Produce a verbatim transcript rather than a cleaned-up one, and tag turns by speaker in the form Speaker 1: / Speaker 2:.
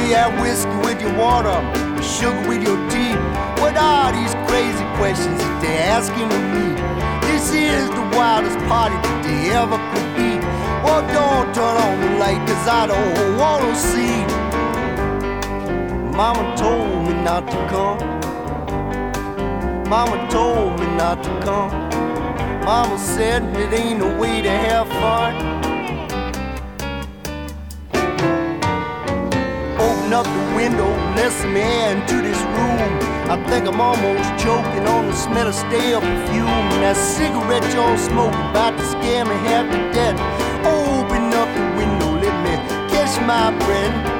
Speaker 1: you have whiskey with your water, sugar with your tea? What are these crazy questions that they're asking of me? This is the wildest party that they ever could be. Well, don't turn on the light, cause I don't wanna see. Mama told me not to come. Mama told me not to come. Mama said it ain't a way to have fun. Open up the window, let some air into this room. I think I'm almost choking on the smell of stale perfume. And that cigarette y'all smoking about to scare me half to death. Open up the window, let me catch my breath.